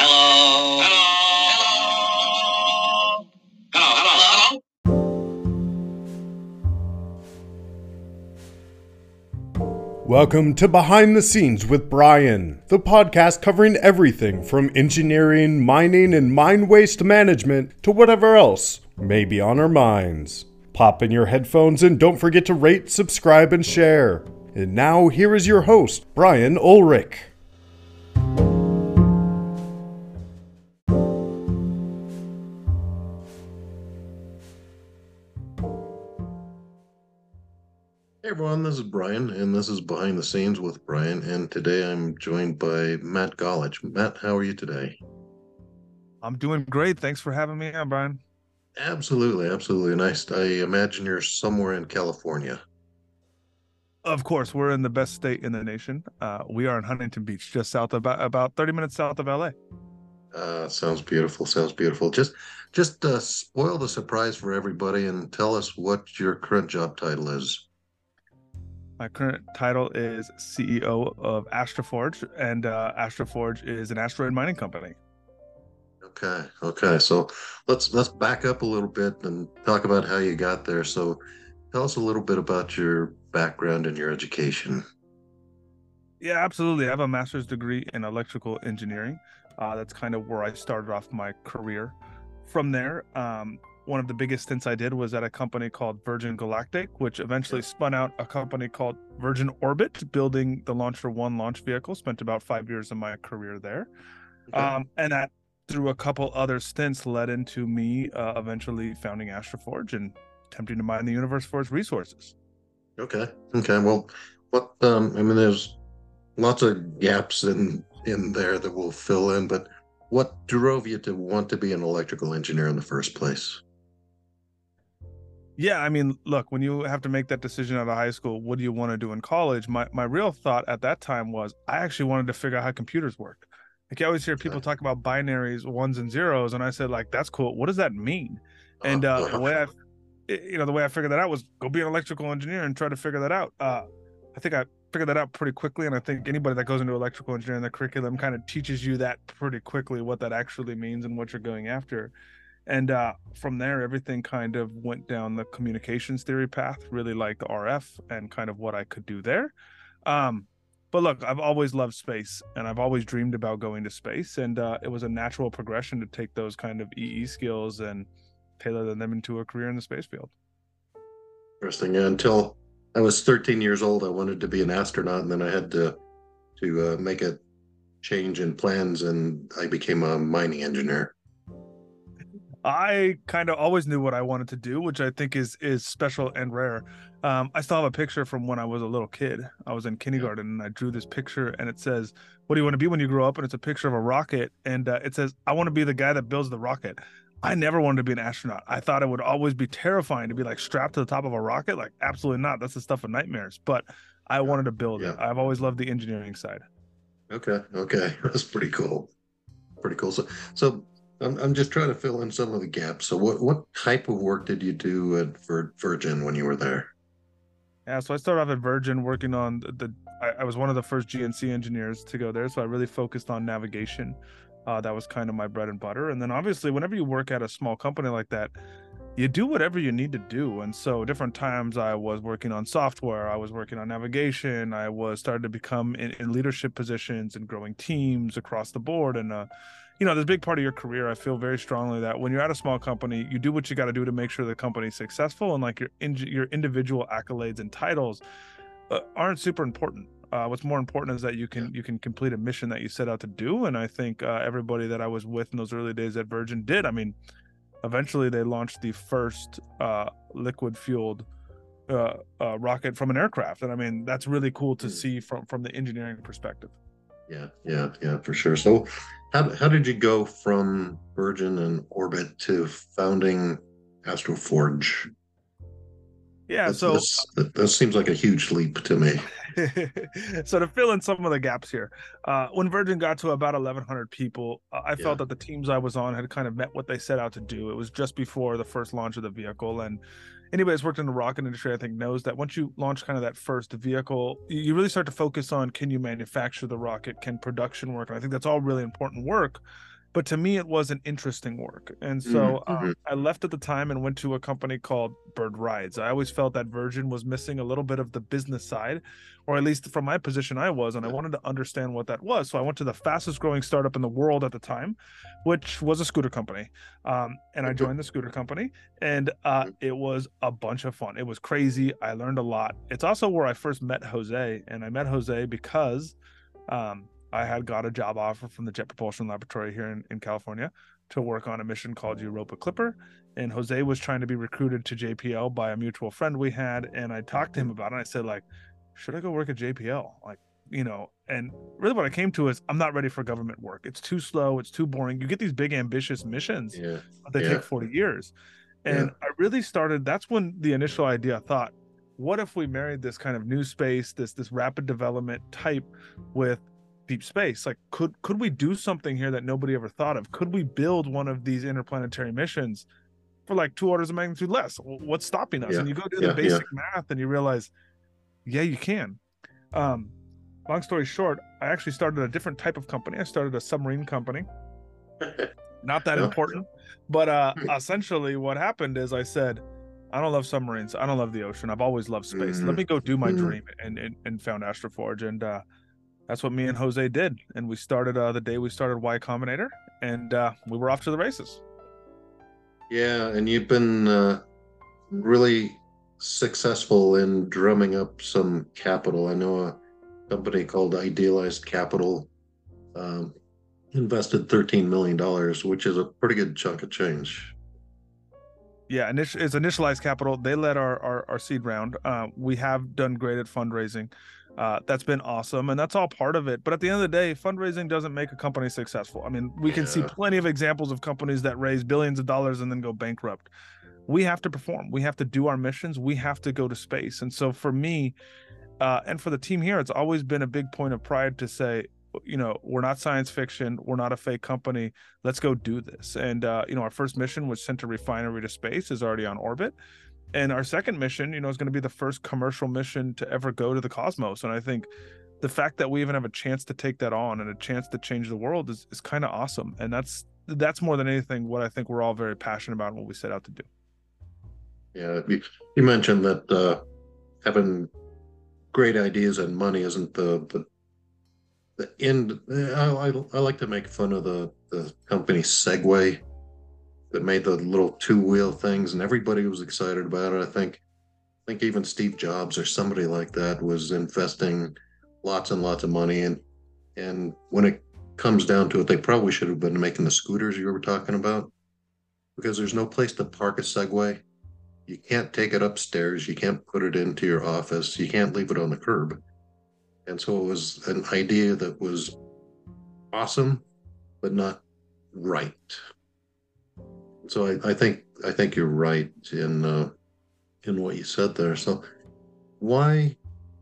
Hello. Hello. Hello. Hello. Hello. Welcome to Behind the Scenes with Brian, the podcast covering everything from engineering, mining, and mine waste management to whatever else may be on our minds. Pop in your headphones and don't forget to rate, subscribe, and share. And now, here is your host, Brian Ulrich. Hey everyone, this is Brian, and this is Behind the Scenes with Brian, and today I'm joined by Matt Gollich. Matt, how are you today? I'm doing great. Thanks for having me on, Brian. Absolutely nice. I imagine you're somewhere in California. Of course, we're in the best state in the nation. We are in Huntington Beach, just south of about 30 minutes south of LA. Sounds beautiful. Just spoil the surprise for everybody and tell us what your current job title is. My current title is CEO of Astroforge, and Astroforge is an asteroid mining company. Okay. So let's back up a little bit and talk about how you got there. So tell us a little bit about your background and your education. Yeah, absolutely. I have a master's degree in electrical engineering. That's kind of where I started off my career. From there, one of the biggest stints I did was at a company called Virgin Galactic, which eventually spun out a company called Virgin Orbit, building the Launcher One launch vehicle. Spent about 5 years of my career there. Okay. And that, through a couple other stints, led into me eventually founding Astroforge and attempting to mine the universe for its resources. Okay. Well, there's lots of gaps in there that we'll fill in, but what drove you to want to be an electrical engineer in the first place? Yeah, I mean, look, when you have to make that decision out of high school, what do you want to do in college? My real thought at that time was I actually wanted to figure out how computers work. Like, I always hear people talk about binaries, ones and zeros, and I said, like, that's cool. What does that mean? And the way I figured that out was go be an electrical engineer and try to figure that out. I think I figured that out pretty quickly, and I think anybody that goes into electrical engineering, the curriculum kind of teaches you that pretty quickly, what that actually means and what you're going after. And from there, everything kind of went down the communications theory path, really liked RF and kind of what I could do there. But look, I've always loved space, and I've always dreamed about going to space, and it was a natural progression to take those kind of EE skills and tailor them into a career in the space field. Interesting. Until I was 13 years old, I wanted to be an astronaut, and then I had to make a change in plans, and I became a mining engineer. I kind of always knew what I wanted to do, which I think is special and rare. I still have a picture from when I was a little kid. I was in kindergarten and I drew this picture, and it says, "What do you want to be when you grow up?" And it's a picture of a rocket, and it says, "I want to be the guy that builds the rocket." I never wanted to be an astronaut. I thought it would always be terrifying to be like strapped to the top of a rocket. Like, absolutely not. That's the stuff of nightmares. But I wanted to build it. I've always loved the engineering side. Okay. That's pretty cool. So I'm just trying to fill in some of the gaps. So what type of work did you do at Virgin when you were there? Yeah, so I started off at Virgin working on I was one of the first GNC engineers to go there. So I really focused on navigation. That was kind of my bread and butter. And then obviously, whenever you work at a small company like that, you do whatever you need to do. And so different times I was working on software, I was working on navigation, I was starting to become in leadership positions and growing teams across the board. And, this big part of your career, I feel very strongly that when you're at a small company, you do what you got to do to make sure the company's successful, and like your individual accolades and titles aren't super important. What's more important is that you can complete a mission that you set out to do. And I think everybody that I was with in those early days at Virgin did. I mean, eventually they launched the first liquid fueled rocket from an aircraft, and I mean, that's really cool to see from the engineering perspective. Yeah, for sure. So how did you go from Virgin and Orbit to founding Astroforge? Yeah, that seems like a huge leap to me. So to fill in some of the gaps here, when Virgin got to about 1,100 people, I felt that the teams I was on had kind of met what they set out to do. It was just before the first launch of the vehicle, and anybody that's worked in the rocket industry, I think, knows that once you launch kind of that first vehicle, you really start to focus on, can you manufacture the rocket? Can production work? And I think that's all really important work. but to me it wasn't interesting work. And so Mhm. I left at the time and went to a company called Bird Rides. I always felt that Virgin was missing a little bit of the business side, or at least from my position I was, and I wanted to understand what that was. So I went to the fastest growing startup in the world at the time, which was a scooter company. And I joined the scooter company, and it was a bunch of fun. It was crazy. I learned a lot. It's also where I first met Jose, and I met Jose because I had got a job offer from the Jet Propulsion Laboratory here in California to work on a mission called Europa Clipper. And Jose was trying to be recruited to JPL by a mutual friend we had. And I talked to him about it. And I said, like, should I go work at JPL? Like, and really what I came to is I'm not ready for government work. It's too slow. It's too boring. You get these big, ambitious missions, Yeah. but they take 40 years. Yeah. And I really started, that's when the initial idea thought, what if we married this kind of new space, this rapid development type with deep space? Like, could we do something here that nobody ever thought of? Could we build one of these interplanetary missions for like 2 orders of magnitude less? What's stopping us? Yeah. And you go do the basic math and you realize, yeah, you can. Long story short, I actually started a different type of company. I started a submarine company. Not that important, but essentially what happened is I said, I don't love submarines. I don't love the ocean. I've always loved space. Let me go do my dream, and found Astroforge. And that's what me and Jose did. And we started the day we started Y Combinator, and we were off to the races. Yeah, and you've been really successful in drumming up some capital. I know a company called Idealized Capital invested $13 million, which is a pretty good chunk of change. Yeah, it's Initialized Capital. They led our seed round. We have done great at fundraising. That's been awesome, and that's all part of it. But at the end of the day, fundraising doesn't make a company successful. I mean, we can see plenty of examples of companies that raise billions of dollars and then go bankrupt. We have to perform. We have to do our missions. We have to go to space. And so for me, and for the team here, it's always been a big point of pride to say, we're not science fiction. We're not a fake company. Let's go do this. And, our first mission, which sent a refinery to space, is already on orbit. And our second mission, is going to be the first commercial mission to ever go to the cosmos. And I think the fact that we even have a chance to take that on and a chance to change the world is kind of awesome. And that's more than anything what I think we're all very passionate about and what we set out to do. Yeah, you mentioned that having great ideas and money isn't the end. I like to make fun of the company Segway that made the little 2-wheel things, and everybody was excited about it. I think even Steve Jobs or somebody like that was investing lots and lots of money, and when it comes down to it, they probably should have been making the scooters you were talking about, because there's no place to park a Segway. You can't take it upstairs. You can't put it into your office. You can't leave it on the curb. And so it was an idea that was awesome, but not right. So I think you're right in what you said there. So why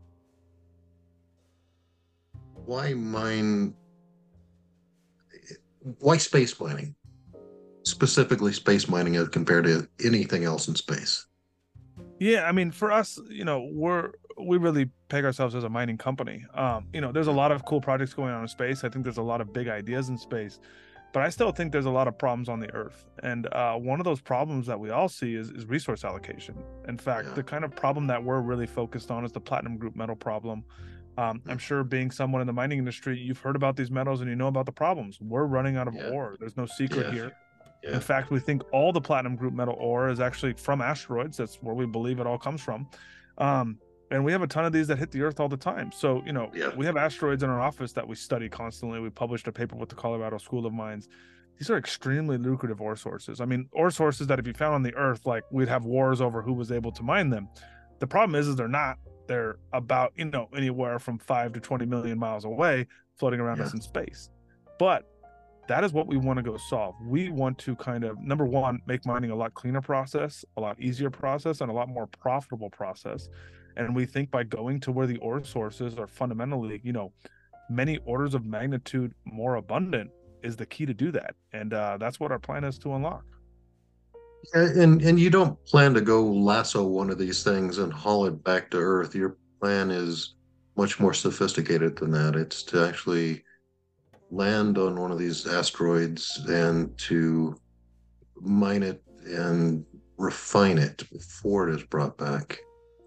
space mining? Specifically space mining as compared to anything else in space? Yeah, I mean, for us, we really peg ourselves as a mining company. There's a lot of cool projects going on in space. I think there's a lot of big ideas in space, but I still think there's a lot of problems on the Earth. And one of those problems that we all see is resource allocation. In fact, the kind of problem that we're really focused on is the platinum group metal problem. I'm sure being someone in the mining industry, you've heard about these metals and you know about the problems. We're running out of ore. There's no secret here. Yeah. In fact, we think all the platinum group metal ore is actually from asteroids. That's where we believe it all comes from. And we have a ton of these that hit the Earth all the time. So, we have asteroids in our office that we study constantly. We published a paper with the Colorado School of Mines. These are extremely lucrative ore sources. I mean, ore sources that if you found on the Earth, like we'd have wars over who was able to mine them. The problem is they're not. They're about, anywhere from 5 to 20 million miles away, floating around us in space. But that is what we want to go solve. We want to kind of, number one, make mining a lot cleaner process, a lot easier process, and a lot more profitable process. And we think by going to where the ore sources are fundamentally, many orders of magnitude more abundant is the key to do that. And that's what our plan is to unlock. And you don't plan to go lasso one of these things and haul it back to Earth. Your plan is much more sophisticated than that. It's to actually land on one of these asteroids and to mine it and refine it before it is brought back?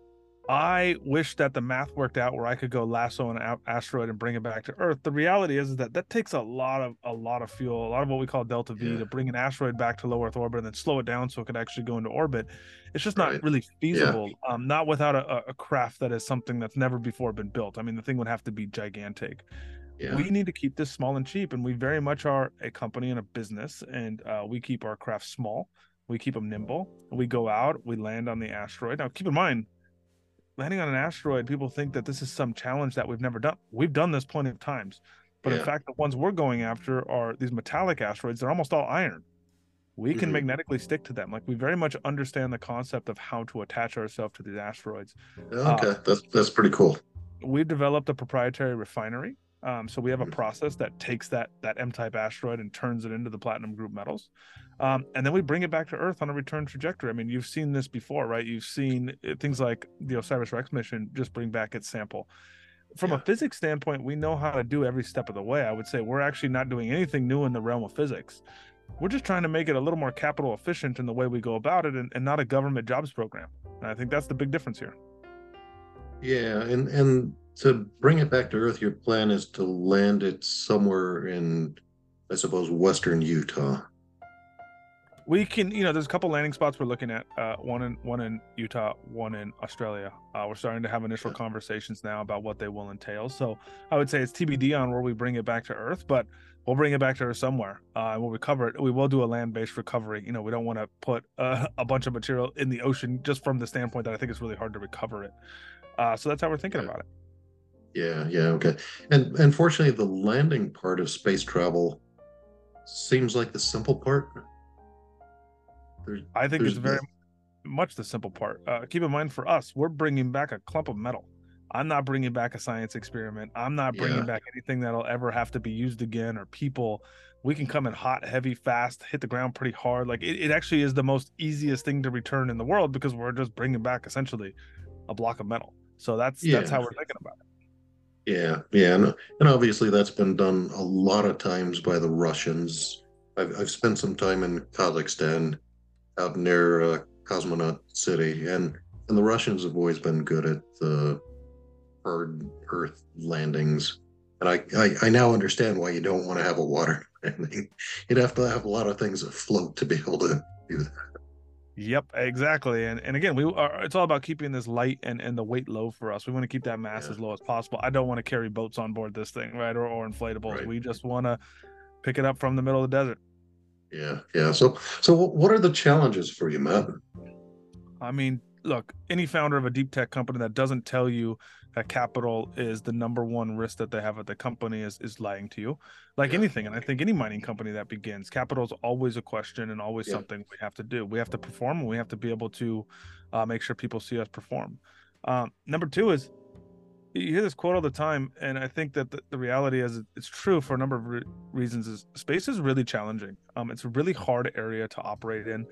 I wish that the math worked out where I could go lasso an asteroid and bring it back to Earth. The reality is that that takes a lot of fuel, a lot of what we call delta V, Yeah. to bring an asteroid back to low Earth orbit and then slow it down so it could actually go into orbit. It's just not Right. really feasible. Not without a craft that is something that's never before been built. I mean, the thing would have to be gigantic. Yeah. We need to keep this small and cheap, and we very much are a company and a business, and we keep our craft small. We keep them nimble. We go out, we land on the asteroid. Now, keep in mind, landing on an asteroid, people think that this is some challenge that we've never done. We've done this plenty of times, but in Yeah. fact, the ones we're going after are these metallic asteroids. They're almost all iron. We can Mhm. magnetically stick to them. Like, we very much understand the concept of how to attach ourselves to these asteroids. Okay, that's pretty cool. We've developed a proprietary refinery. So we have a process that takes that M-type asteroid and turns it into the platinum group metals, and then we bring it back to Earth on a return trajectory. I mean, you've seen this before, right? You've seen things like the OSIRIS-REx mission just bring back its sample. From a Yeah. physics standpoint, we know how to do every step of the way. I would say we're actually not doing anything new in the realm of physics. We're just trying to make it a little more capital efficient in the way we go about it, and not a government jobs program. And I think that's the big difference here. Yeah, and to bring it back to Earth, your plan is to land it somewhere in, I suppose, Western Utah. We can, there's a couple landing spots we're looking at. One in Utah, one in Australia. We're starting to have initial conversations now about what they will entail. So I would say it's TBD on where we bring it back to Earth, but we'll bring it back to Earth somewhere. We'll recover it. We will do a land-based recovery. We don't want to put a bunch of material in the ocean, just from the standpoint that I think it's really hard to recover it. So that's how we're thinking about it. Yeah, okay. And fortunately, the landing part of space travel seems like the simple part. I think There's it's very much the simple part. Keep in mind, for us, we're bringing back a clump of metal. I'm not bringing back a science experiment. I'm not bringing Yeah. back anything that'll ever have to be used again, or people. We can come in hot, heavy, fast, hit the ground pretty hard. Like, it actually is the most easiest thing to return in the world, because we're just bringing back essentially a block of metal. So that's Yeah. how we're thinking about it. Yeah, and obviously that's been done a lot of times by the Russians. I've spent some time in Kazakhstan, out near Cosmonaut City, and the Russians have always been good at the hard Earth landings. And I now understand why you don't want to have a water landing. You'd have to have a lot of things that float to be able to do that. Yep, exactly. And again, it's all about keeping this light and the weight low for us. We want to keep that mass Yeah. as low as possible. I don't want to carry boats on board this thing, right? Or inflatables. Right. We just want to pick it up from the middle of the desert. Yeah. So what are the challenges for you, Matt? I mean, look, any founder of a deep tech company that doesn't tell you that capital is the number one risk that they have at the company is lying to you. Like Yeah. anything, and I think any mining company that begins, capital is always a question and always Yeah. something we have to do. We have to perform, and we have to be able to make sure people see us perform. Number two is, you hear this quote all the time, and I think that the reality is, it's true for a number of reasons, is space is really challenging. It's a really hard area to operate in.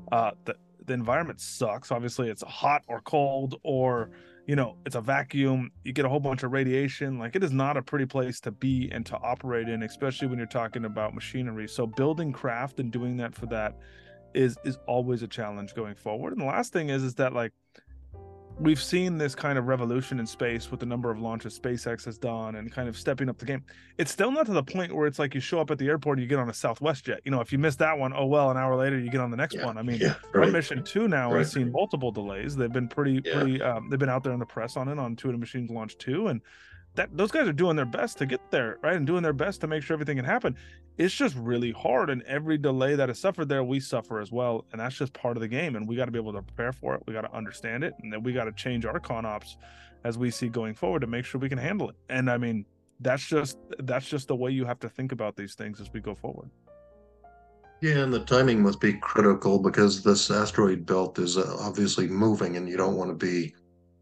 The environment sucks. Obviously, it's hot or cold, or it's a vacuum. You get a whole bunch of radiation. Like, it is not a pretty place to be and to operate in, especially when you're talking about machinery. So building craft and doing that for that is always a challenge going forward. And the last thing is that, like, we've seen this kind of revolution in space with the number of launches SpaceX has done and kind of stepping up the game. It's still not to the point where it's like you show up at the airport and you get on a Southwest jet. If you miss that one, oh well, an hour later you get on the next one. I mean, our mission 2 now has seen multiple delays. They've been pretty they've been out there in the press on it, on Intuitive Machines Launch 2, and those guys are doing their best to get there, right? And doing their best to make sure everything can happen. It's just really hard, and every delay that is suffered there, we suffer as well, and that's just part of the game. And we got to be able to prepare for it. We got to understand it, and then we got to change our con ops as we see going forward to make sure we can handle it. And I mean, that's just the way you have to think about these things as we go forward. Yeah, and the timing must be critical because this asteroid belt is obviously moving, and you don't want to be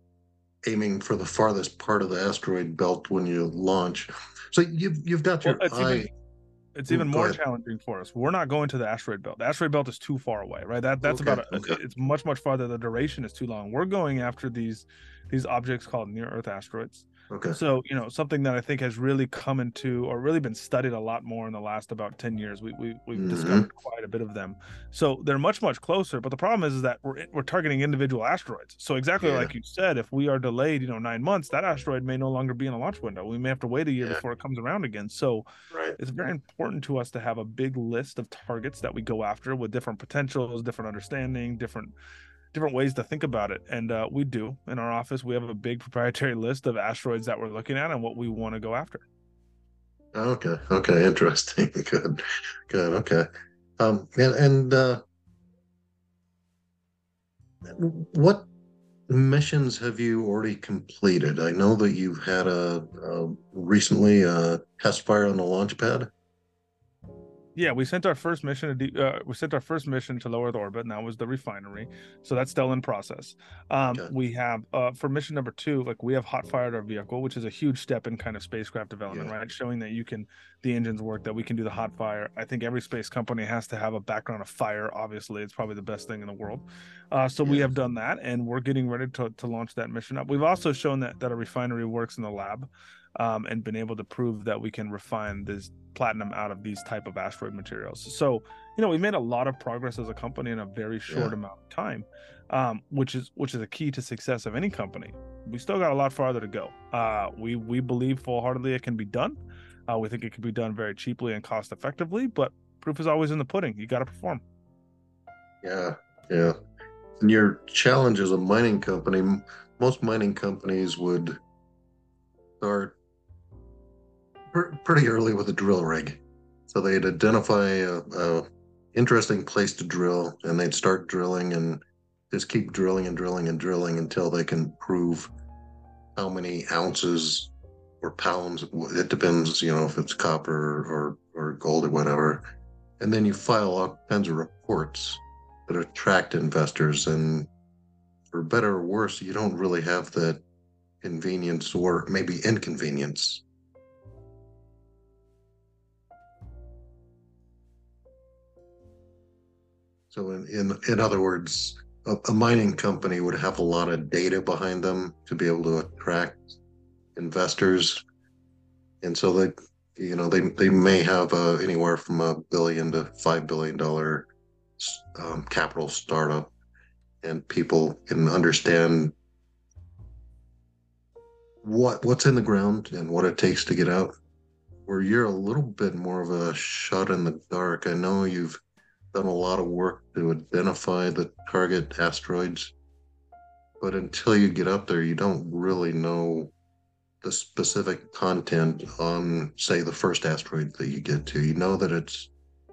aiming for the farthest part of the asteroid belt when you launch. So you've got your eye. It's even more challenging for us. We're not going to the asteroid belt. The asteroid belt is too far away, right? That's Okay, about okay. It's much farther. The duration is too long. We're going after these objects called near Earth asteroids. Okay. So, something that I think has really come into or really been studied a lot more in the last about 10 years. We've discovered quite a bit of them. So they're much, much closer. But the problem is that we're targeting individual asteroids. So exactly Yeah. like you said, if we are delayed, 9 months, that asteroid may no longer be in a launch window. We may have to wait a year Yeah. before it comes around again. So Right. it's very important to us to have a big list of targets that we go after with different potentials, different understanding, different ways to think about it. And we do in our office. We have a big proprietary list of asteroids that we're looking at and what we want to go after. Okay. Okay. Interesting. Good. Good. Okay. What missions have you already completed? I know that you've had recently a test fire on the launch pad. Yeah, we sent our first mission to low Earth orbit, and that was the refinery. So that's still in process. Okay. We have for mission number 2, like we have hot fired our vehicle, which is a huge step in kind of spacecraft development, Yeah. right? Showing that the engines work, that we can do the hot fire. I think every space company has to have a background of fire. Obviously, it's probably the best thing in the world. So we Yeah. have done that, and we're getting ready to launch that mission up. We've also shown that a refinery works in the lab. And been able to prove that we can refine this platinum out of these type of asteroid materials. So, we made a lot of progress as a company in a very short amount of time, which is a key to success of any company. We still got a lot farther to go. We believe full-heartedly it can be done. We think it can be done very cheaply and cost effectively, but proof is always in the pudding. You got to perform. Yeah. Yeah. And your challenge as a mining company, most mining companies would start pretty early with a drill rig. So they'd identify a interesting place to drill, and they'd start drilling and just keep drilling and drilling and drilling until they can prove how many ounces or pounds. It depends, if it's copper or gold or whatever. And then you file all kinds of reports that attract investors. And for better or worse, you don't really have that convenience or maybe inconvenience. So in other words, a mining company would have a lot of data behind them to be able to attract investors. And so they may have anywhere from $1 billion to $5 billion capital startup, and people can understand what's in the ground and what it takes to get out. Where you're a little bit more of a shot in the dark. I know you've done a lot of work to identify the target asteroids, but until you get up there, you don't really know the specific content on, say, the first asteroid that you get to. You know that it's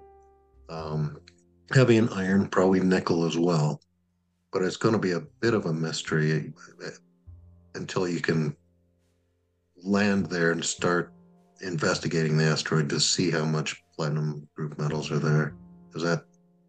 heavy in iron, probably nickel as well, but it's going to be a bit of a mystery until you can land there and start investigating the asteroid to see how much platinum group metals are there. Is that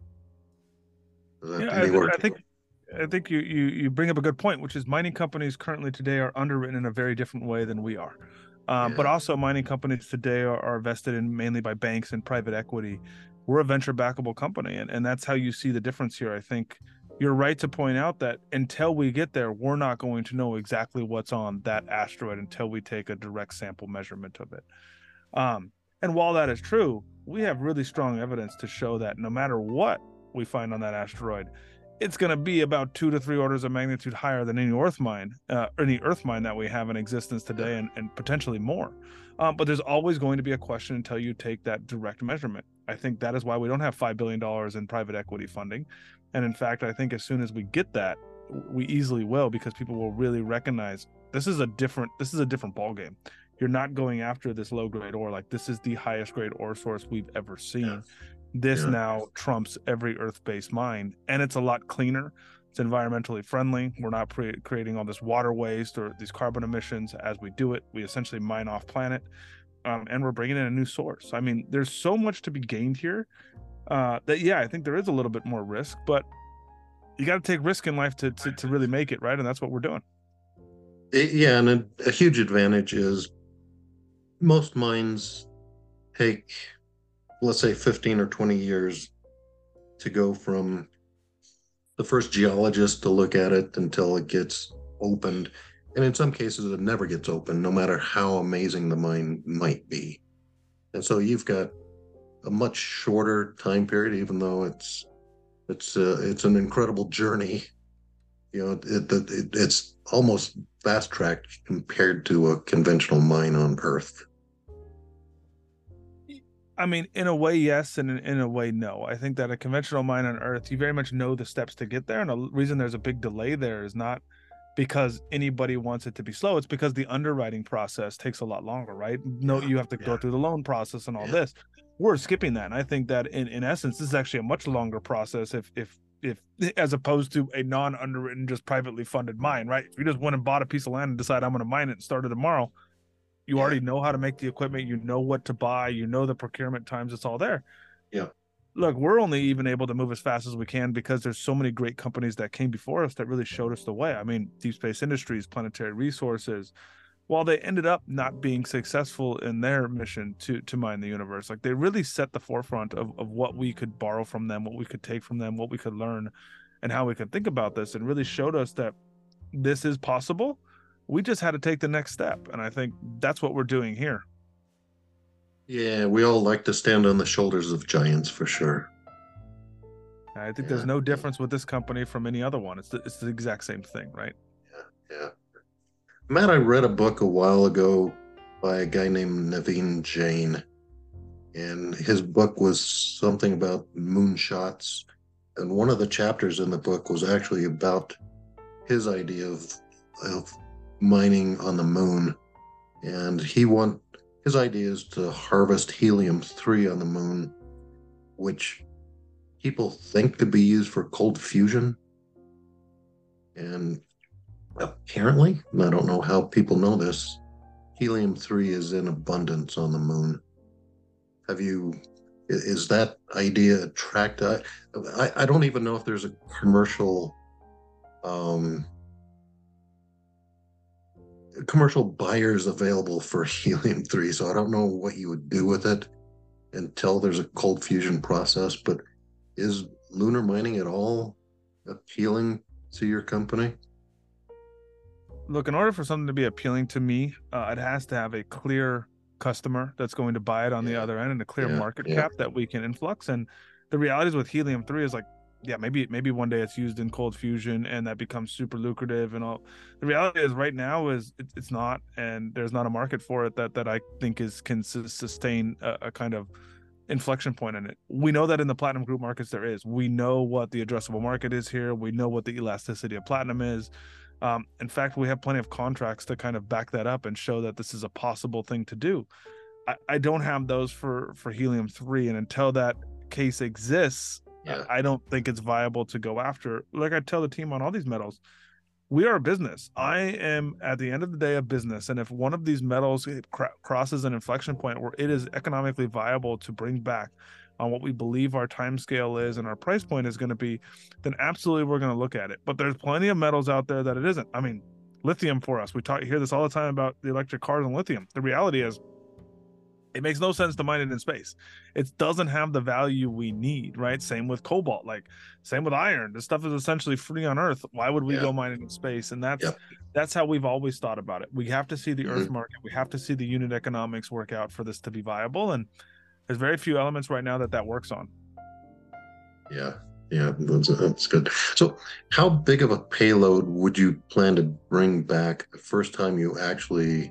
any work? I think you bring up a good point, which is mining companies currently today are underwritten in a very different way than we are. But also mining companies today are vested in mainly by banks and private equity. We're a venture backable company, and that's how you see the difference here. I think you're right to point out that until we get there, we're not going to know exactly what's on that asteroid until we take a direct sample measurement of it. And while that is true, we have really strong evidence to show that no matter what we find on that asteroid, it's going to be about 2 to 3 orders of magnitude higher than any Earth mine that we have in existence today, and potentially more. But there's always going to be a question until you take that direct measurement. I think that is why we don't have $5 billion in private equity funding. And in fact, I think as soon as we get that, we easily will, because people will really recognize this is a different ballgame. You're not going after this low grade ore. Like, this is the highest grade ore source we've ever seen. This now trumps every Earth-based mine, and it's a lot cleaner. It's environmentally friendly. We're not creating all this water waste or these carbon emissions as we do it. We essentially mine off planet, and we're bringing in a new source. I mean, there's so much to be gained here that, I think there is a little bit more risk, but you got to take risk in life to really make it, right? And that's what we're doing. And a huge advantage is most mines take, let's say, 15 or 20 years to go from the first geologist to look at it until it gets opened. And in some cases, it never gets open, no matter how amazing the mine might be. And so you've got a much shorter time period, even though it's an incredible journey. It's almost fast tracked compared to a conventional mine on Earth. I mean, in a way, yes, and in a way, no. I think that a conventional mine on Earth, you very much know the steps to get there, and the reason there's a big delay there is not because anybody wants it to be slow. It's because the underwriting process takes a lot longer, right? No, you have to go through the loan process and all this. We're skipping that, and I think that in essence, this is actually a much longer process if as opposed to a non-underwritten, just privately funded mine, right? If you just went and bought a piece of land and decide I'm going to mine it and start it tomorrow, you already know how to make the equipment, you know what to buy, you know the procurement times, it's all there. Yeah. Look, we're only even able to move as fast as we can because there's so many great companies that came before us that really showed us the way. I mean, Deep Space Industries, Planetary Resources, while they ended up not being successful in their mission to mine the universe, like they really set the forefront of what we could borrow from them, what we could take from them, what we could learn, and how we could think about this, and really showed us that this is possible. We just had to take the next step, and I think that's what we're doing here. Yeah, we all like to stand on the shoulders of giants for sure. I think there's no difference with this company from any other one. It's the exact same thing, right? Yeah. Matt, I read a book a while ago by a guy named Naveen Jain, and his book was something about moonshots. And one of the chapters in the book was actually about his idea of mining on the moon. And his idea is to harvest helium-3 on the moon, which people think could be used for cold fusion. And apparently, I don't know how people know this, helium-3 is in abundance on the moon. Is that idea attractive? I don't even know if there's a commercial buyers available for helium-3, so I don't know what you would do with it until there's a cold fusion process. But is lunar mining at all appealing to your company? Look, in order for something to be appealing to me, it has to have a clear customer that's going to buy it on the other end, and a clear market cap that we can influx. And the realities with helium-3 is like, maybe one day it's used in cold fusion and that becomes super lucrative and all. The reality is right now is it's not, and there's not a market for it that I think can sustain a kind of inflection point in it. We know that in the platinum group markets there is. We know what the addressable market is here. We know what the elasticity of platinum is. In fact, we have plenty of contracts to kind of back that up and show that this is a possible thing to do. I don't have those for helium-3, and until that case exists, I don't think it's viable to go after. Like I tell the team on all these metals, we are a business. I am, at the end of the day, a business. And if one of these metals crosses an inflection point where it is economically viable to bring back on what we believe our time scale is and our price point is going to be, then absolutely we're going to look at it. But there's plenty of metals out there that it isn't. I mean, lithium for us, hear this all the time about the electric cars and lithium. The reality is, it makes no sense to mine it in space. It doesn't have the value we need, right? Same with cobalt, same with iron. This stuff is essentially free on Earth. Why would we go mine it in space? And that's how we've always thought about it. We have to see the Earth market. We have to see the unit economics work out for this to be viable. And there's very few elements right now that works on. Yeah, that's good. So how big of a payload would you plan to bring back the first time you actually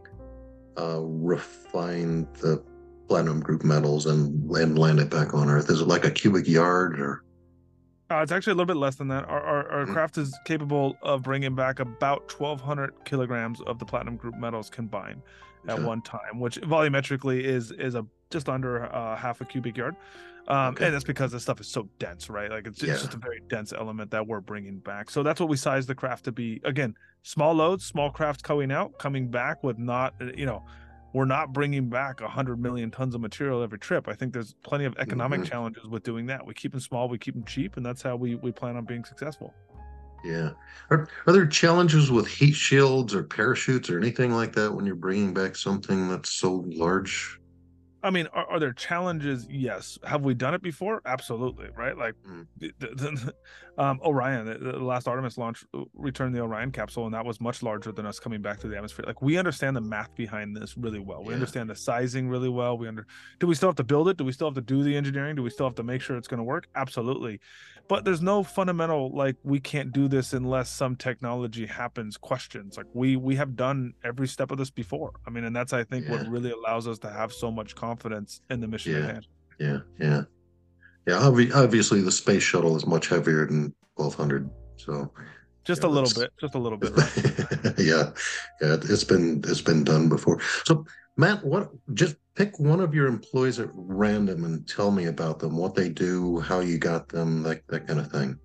refine the platinum group metals and land it back on Earth? Is it like a cubic yard, or? It's actually a little bit less than that. Our craft is capable of bringing back about 1,200 kilograms of the platinum group metals combined at one time, which volumetrically is just under half a cubic yard. And that's because the stuff is so dense, right? Like it's just a very dense element that we're bringing back. So that's what we size the craft to be. Again, small loads, small craft coming back with not, we're not bringing back 100 million tons of material every trip. I think there's plenty of economic challenges with doing that. We keep them small, we keep them cheap, and that's how we plan on being successful. Yeah. Are there challenges with heat shields or parachutes or anything like that when you're bringing back something that's so large? I mean, are there challenges? Yes. Have we done it before? Absolutely. Right. Like Orion, the last Artemis launch returned the Orion capsule, and that was much larger than us coming back to the atmosphere. Like, we understand the math behind this really well. We understand the sizing really well. Do we still have to build it? Do we still have to do the engineering? Do we still have to make sure it's going to work? Absolutely. But there's no fundamental, like, we can't do this unless some technology happens questions. Like, we have done every step of this before. I mean, and that's, I think, what really allows us to have so much confidence in the mission at hand. Yeah. Obviously, the space shuttle is much heavier than 1200. So just a little bit, right? yeah. It's been done before. So Matt, just pick one of your employees at random and tell me about them, what they do, how you got them, that kind of thing.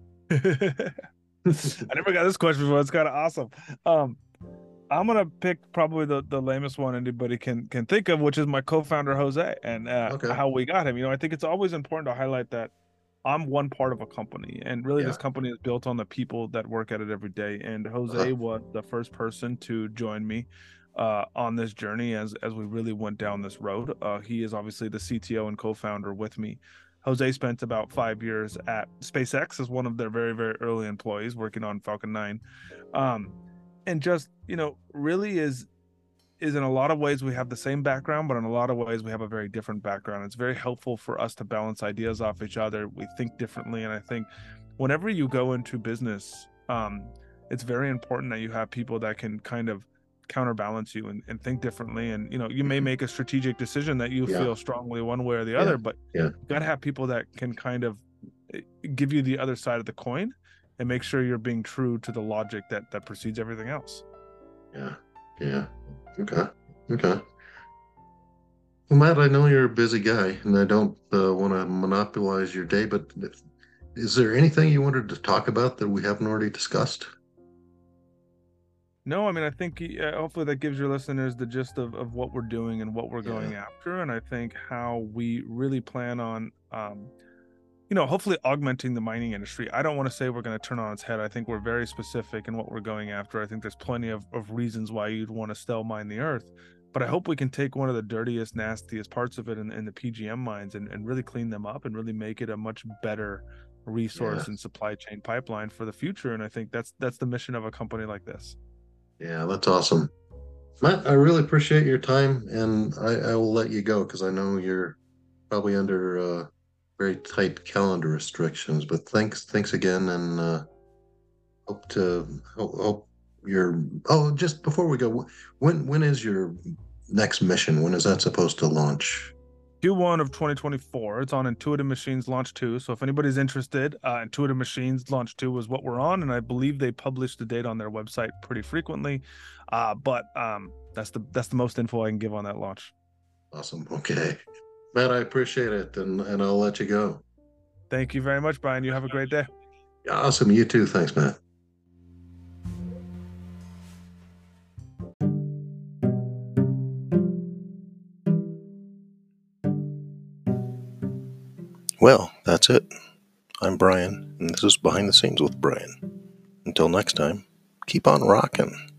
I never got this question before. It's kind of awesome. I'm gonna pick probably the lamest one anybody can think of, which is my co-founder Jose, and how we got him. I think it's always important to highlight that I'm one part of a company, and really this company is built on the people that work at it every day. And Jose was the first person to join me on this journey as we really went down this road. He is obviously the CTO and co-founder with me. Jose spent about 5 years at SpaceX as one of their very, very early employees working on Falcon 9. And just, really is in a lot of ways we have the same background, but in a lot of ways we have a very different background. It's very helpful for us to bounce ideas off each other. We think differently. And I think whenever you go into business, it's very important that you have people that can kind of counterbalance you and think differently. And, you may make a strategic decision that you feel strongly one way or the other, but you got to have people that can kind of give you the other side of the coin and make sure you're being true to the logic that precedes everything else. Yeah. Okay. Well, Matt, I know you're a busy guy, and I don't want to monopolize your day, but is there anything you wanted to talk about that we haven't already discussed? No, I mean, I think hopefully that gives your listeners the gist of what we're doing and what we're going after, and I think how we really plan on hopefully augmenting the mining industry. I don't want to say we're going to turn on its head. I think we're very specific in what we're going after. I think there's plenty of reasons why you'd want to still mine the earth, but I hope we can take one of the dirtiest, nastiest parts of it in the PGM mines and really clean them up and really make it a much better resource and supply chain pipeline for the future. And I think that's the mission of a company like this. Yeah, that's awesome. Matt, I really appreciate your time, and I will let you go because I know you're probably under very tight calendar restrictions, but thanks again, and hope you're. Oh, just before we go, when is your next mission? When is that supposed to launch? Q1 of 2024. It's on Intuitive Machines Launch 2. So if anybody's interested, Intuitive Machines Launch 2 is what we're on, and I believe they publish the date on their website pretty frequently. But that's the most info I can give on that launch. Awesome. Okay, Matt, I appreciate it, and I'll let you go. Thank you very much, Brian. You have a great day. Awesome. You too. Thanks, Matt. Well, that's it. I'm Brian, and this is Behind the Scenes with Brian. Until next time, keep on rocking.